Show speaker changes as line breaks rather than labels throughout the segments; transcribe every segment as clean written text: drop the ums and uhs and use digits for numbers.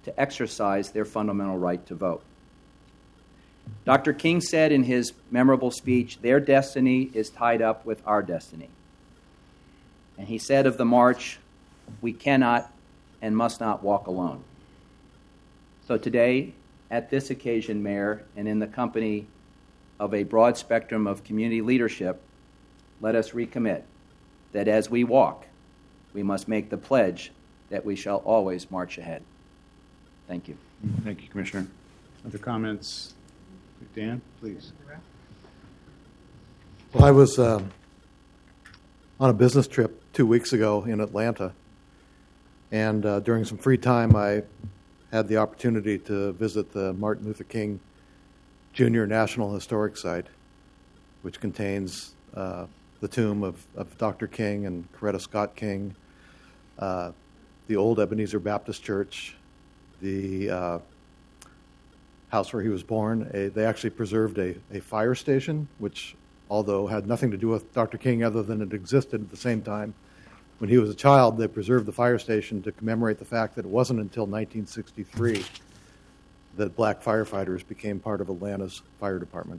to exercise their fundamental right to vote. Dr. King said in his memorable speech, "Their destiny is tied up with our destiny." And he said of the march, "We cannot and must not walk alone." So today, at this occasion, Mayor, and in the company of a broad spectrum of community leadership, let us recommit that as we walk, we must make the pledge that we shall always march ahead. Thank you.
Thank you, Commissioner. Other comments? Dan, please.
Well, I was on a business trip 2 weeks ago in Atlanta, and during some free time, I had the opportunity to visit the Martin Luther King Jr. National Historic Site, which contains the tomb of Dr. King and Coretta Scott King, the old Ebenezer Baptist Church, the house where he was born. They actually preserved a fire station, which, although had nothing to do with Dr. King other than it existed at the same time, when he was a child, they preserved the fire station to commemorate the fact that it wasn't until 1963 that black firefighters became part of Atlanta's fire department.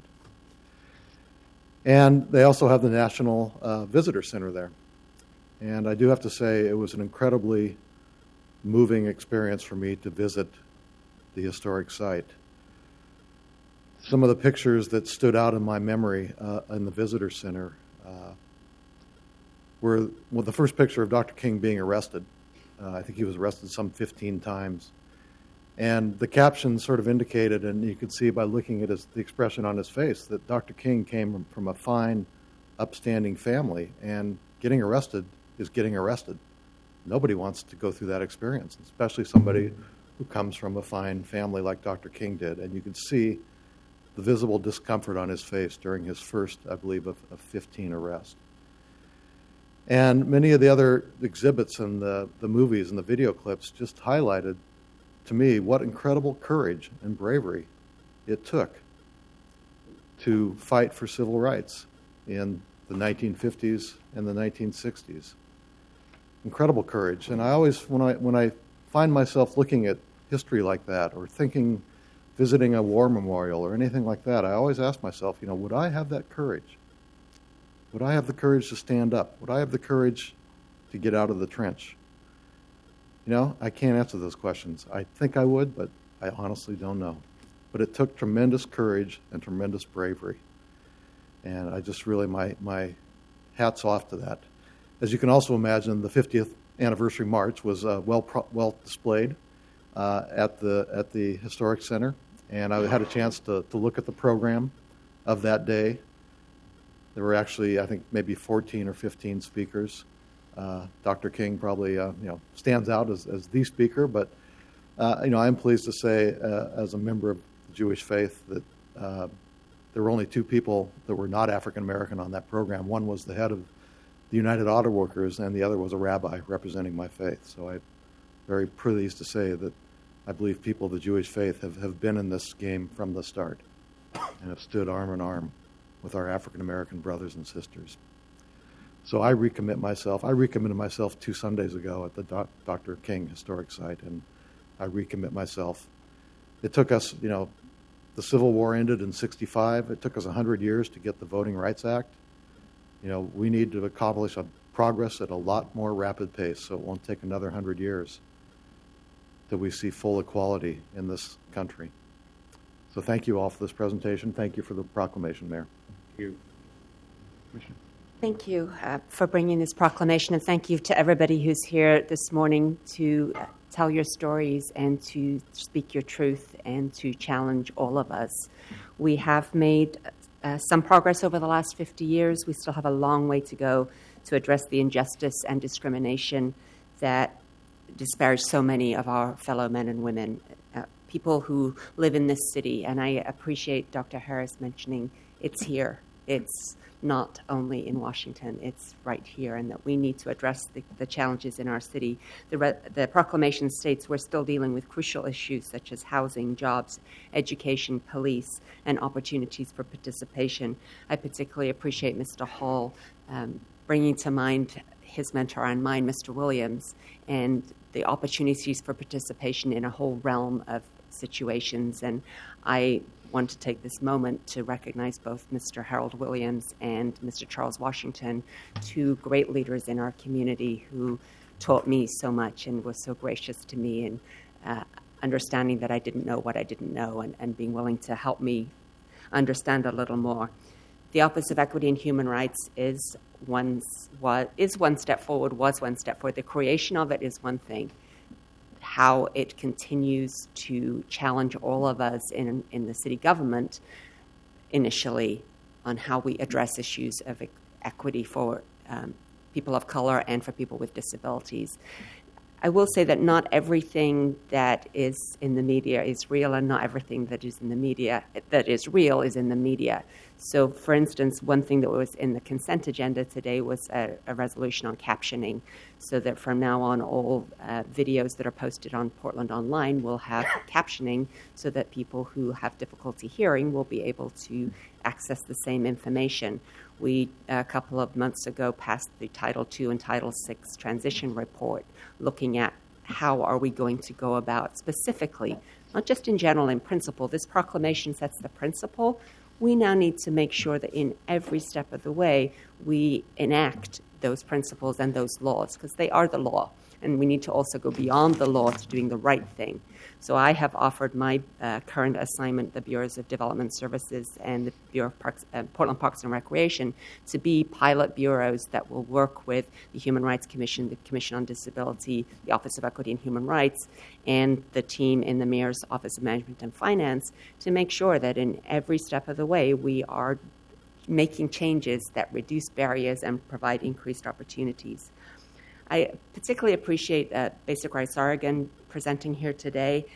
And they also have the National Visitor Center there. And I do have to say it was an incredibly moving experience for me to visit the historic site. Some of the pictures that stood out in my memory in the Visitor Center were the first picture of Dr. King being arrested. I think he was arrested some 15 times. And the caption sort of indicated, and you could see by looking at the expression on his face, that Dr. King came from a fine, upstanding family, and getting arrested is getting arrested. Nobody wants to go through that experience, especially somebody who comes from a fine family like Dr. King did. And you could see the visible discomfort on his face during his first, I believe, of 15 arrests. And many of the other exhibits and the movies and the video clips just highlighted to me what incredible courage and bravery it took to fight for civil rights in the 1950s and the 1960s. Incredible courage. And I always, when I find myself looking at history like that, or visiting a war memorial or anything like that, I always ask myself, would I have that courage? Would I have the courage to stand up? Would I have the courage to get out of the trench? I can't answer those questions. I think I would, but I honestly don't know. But it took tremendous courage and tremendous bravery. And I just really, my hat's off to that. As you can also imagine, the 50th anniversary march was well displayed at the Historic Center. And I had a chance to look at the program of that day. There were actually, I think, maybe 14 or 15 speakers. Dr. King probably, stands out as the speaker, but, I am pleased to say, as a member of the Jewish faith, that there were only two people that were not African American on that program. One was the head of the United Auto Workers, and the other was a rabbi representing my faith. So I'm very pleased to say that I believe people of the Jewish faith have been in this game from the start and have stood arm in arm with our African American brothers and sisters. So I recommitted myself 2 Sundays ago at the Dr. King Historic Site, and I recommit myself. It took us, the Civil War ended in 1965. It took us 100 years to get the Voting Rights Act. We need to accomplish progress at a lot more rapid pace, so it won't take another 100 years till we see full equality in this country. So thank you all for this presentation. Thank you for the proclamation, Mayor.
Thank you. Commissioner.
Thank you for bringing this proclamation, and thank you to everybody who's here this morning to tell your stories and to speak your truth and to challenge all of us. We have made some progress over the last 50 years. We still have a long way to go to address the injustice and discrimination that disparage so many of our fellow men and women, people who live in this city. And I appreciate Dr. Harris mentioning it's here. It's not only in Washington, it's right here, and that we need to address the challenges in our city. The proclamation states we're still dealing with crucial issues such as housing, jobs, education, police, and opportunities for participation. I particularly appreciate Mr. Hall bringing to mind his mentor and mine, Mr. Williams, and the opportunities for participation in a whole realm of situations. And I want to take this moment to recognize both Mr. Harold Williams and Mr. Charles Washington, two great leaders in our community who taught me so much and was so gracious to me in understanding that I didn't know what I didn't know, and being willing to help me understand a little more. The Office of Equity and Human Rights is one step forward. The creation of it is one thing. How it continues to challenge all of us in the city government initially on how we address issues of equity for people of color and for people with disabilities. I will say that not everything that is in the media is real, and not everything that is in the media that is real is in the media. So, for instance, one thing that was in the consent agenda today was a resolution on captioning, so that from now on all videos that are posted on Portland Online will have captioning, so that people who have difficulty hearing will be able to access the same information. We, a couple of months ago, passed the Title II and Title VI transition report, looking at how are we going to go about specifically, not just in general, in principle. This proclamation sets the principle. We now need to make sure that in every step of the way we enact those principles and those laws, because they are the law. And we need to also go beyond the law to doing the right thing. So I have offered my current assignment, the Bureaus of Development Services and the Bureau of Portland Parks and Recreation, to be pilot bureaus that will work with the Human Rights Commission, the Commission on Disability, the Office of Equity and Human Rights, and the team in the Mayor's Office of Management and Finance to make sure that in every step of the way we are making changes that reduce barriers and provide increased opportunities. I particularly appreciate Basic Rights Oregon presenting here today.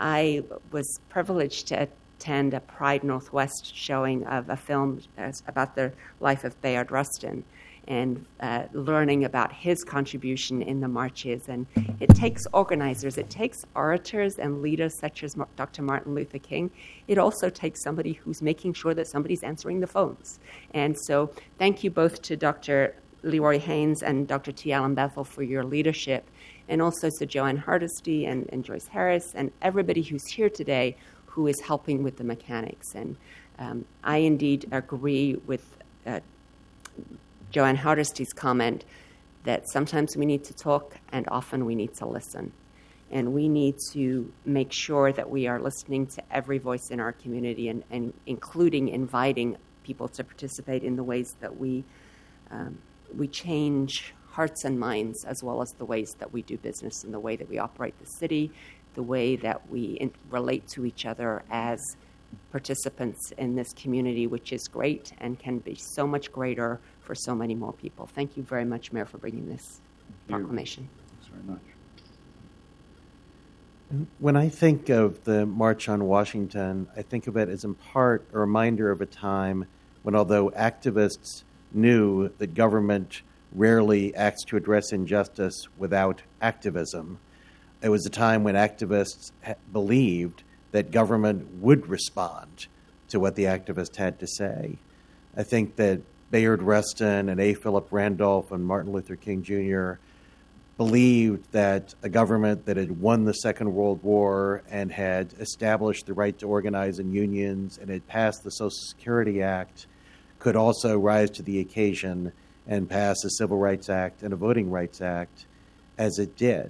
I was privileged to attend a Pride Northwest showing of a film about the life of Bayard Rustin, and learning about his contribution in the marches. And it takes organizers, it takes orators and leaders such as Dr. Martin Luther King. It also takes somebody who's making sure that somebody's answering the phones. And so thank you both to Dr. Leroy Haynes and Dr. T. Allen Bethel for your leadership, and also to Joanne Hardesty and Joyce Harris and everybody who's here today who is helping with the mechanics. And I indeed agree with Joanne Hardesty's comment that sometimes we need to talk and often we need to listen. And we need to make sure that we are listening to every voice in our community and including inviting people to participate in the ways that we change hearts and minds, as well as the ways that we do business and the way that we operate the city, the way that we relate to each other as participants in this community, which is great and can be so much greater for so many more people. Thank you very much, Mayor, for bringing this proclamation.
Thanks very much.
When I think of the March on Washington, I think of it as in part a reminder of a time when, although activists knew that government rarely acts to address injustice without activism, it was a time when activists believed that government would respond to what the activist had to say. I think that Bayard Rustin and A. Philip Randolph and Martin Luther King Jr. believed that a government that had won the Second World War and had established the right to organize in unions and had passed the Social Security Act could also rise to the occasion and pass a Civil Rights Act and a Voting Rights Act, as it did.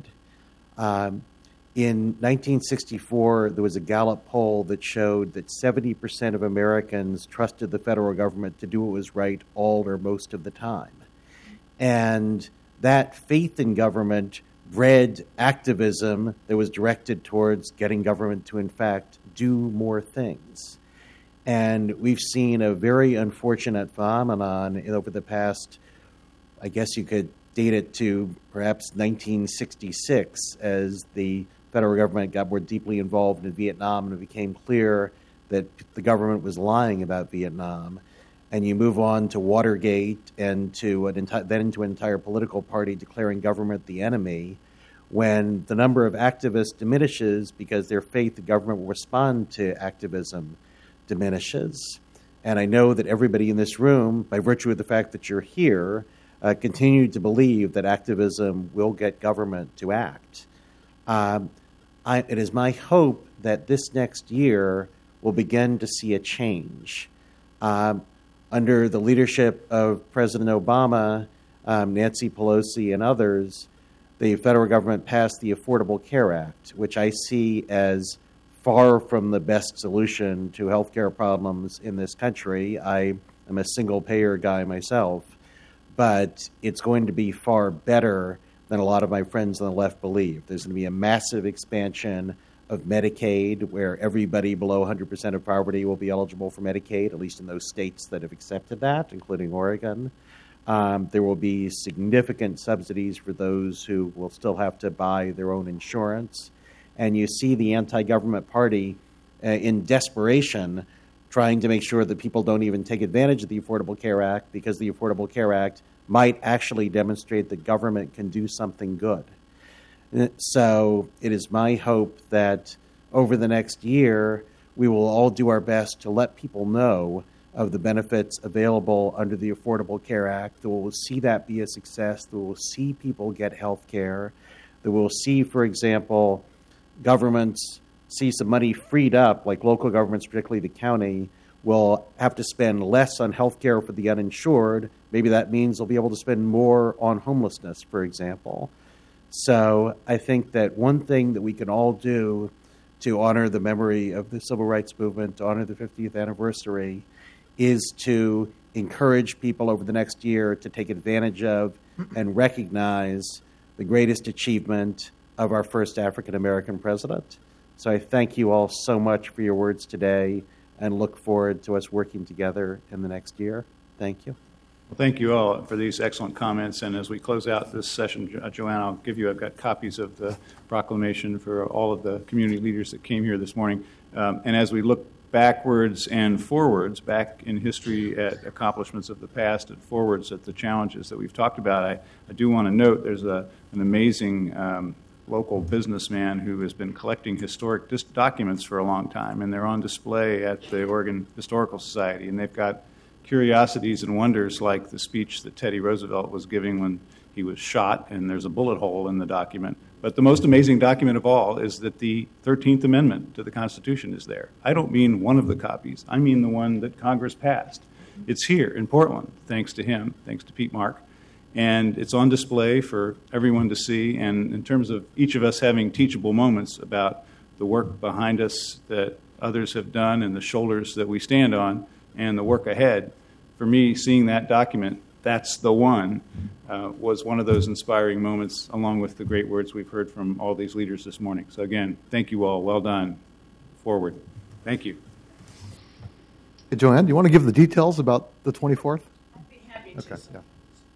In 1964, there was a Gallup poll that showed that 70% of Americans trusted the federal government to do what was right all or most of the time. And that faith in government bred activism that was directed towards getting government to, in fact, do more things. And we've seen a very unfortunate phenomenon over the past, I guess you could date it to perhaps 1966, as the federal government got more deeply involved in Vietnam and it became clear that the government was lying about Vietnam. And you move on to Watergate and to then into an entire political party declaring government the enemy, when the number of activists diminishes because their faith that government will respond to activism diminishes. And I know that everybody in this room, by virtue of the fact that you're here, continue to believe that activism will get government to act. It is my hope that this next year we'll begin to see a change. Under the leadership of President Obama, Nancy Pelosi, and others, the federal government passed the Affordable Care Act, which I see as far from the best solution to health care problems in this country. I am a single-payer guy myself, but it's going to be far better than a lot of my friends on the left believe. There's going to be a massive expansion of Medicaid, where everybody below 100% of poverty will be eligible for Medicaid, at least in those states that have accepted that, including Oregon. There will be significant subsidies for those who will still have to buy their own insurance. And you see the anti-government party in desperation trying to make sure that people don't even take advantage of the Affordable Care Act, because the Affordable Care Act might actually demonstrate that government can do something good. So it is my hope that over the next year, we will all do our best to let people know of the benefits available under the Affordable Care Act, that we'll see that be a success, that we'll see people get health care, that we'll see, for example, governments see some money freed up, like local governments, particularly the county, will have to spend less on health care for the uninsured. Maybe that means they'll be able to spend more on homelessness, for example. So I think that one thing that we can all do to honor the memory of the civil rights movement, to honor the 50th anniversary, is to encourage people over the next year to take advantage of and recognize the greatest achievement of our first African-American president. So I thank you all so much for your words today and look forward to us working together in the next year. Thank you.
Well, thank you all for these excellent comments. And as we close out this session, Joanne, I've got copies of the proclamation for all of the community leaders that came here this morning. And as we look backwards and forwards, back in history at accomplishments of the past and forwards at the challenges that we've talked about, I do want to note there's an amazing local businessman who has been collecting historic documents for a long time, and they're on display at the Oregon Historical Society, and they've got curiosities and wonders like the speech that Teddy Roosevelt was giving when he was shot, and there's a bullet hole in the document. But the most amazing document of all is that the 13th Amendment to the Constitution is there. I don't mean one of the copies. I mean the one that Congress passed. It's here in Portland, thanks to him, thanks to Pete Mark. And it's on display for everyone to see. And in terms of each of us having teachable moments about the work behind us that others have done and the shoulders that we stand on and the work ahead, for me, seeing that document, that's the one, was one of those inspiring moments, along with the great words we've heard from all these leaders this morning. So again, thank you all. Well done. Forward. Thank you.
Hey, Joanne, do you want to give the details about the 24th?
I'd be happy to.
Okay, yeah.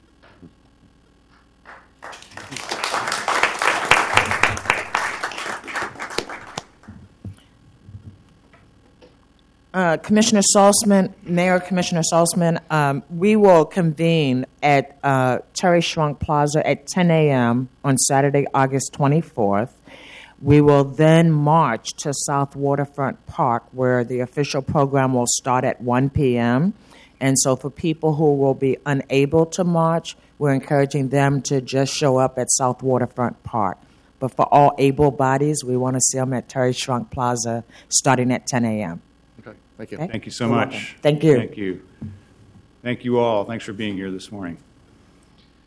Commissioner Salzman, Mayor Commissioner Salzman, we will convene at Terry Schrunk Plaza at 10 a.m. on Saturday, August 24th. We will then march to South Waterfront Park, where the official program will start at 1 p.m. And so for people who will be unable to march, we're encouraging them to just show up at South Waterfront Park. But for all able bodies, we want to see them at Terry Schrunk Plaza starting at 10 a.m.
Okay, thank you.
Okay.
Thank you so much.
Thank you.
Thank you. Thank you all. Thanks for being here this morning.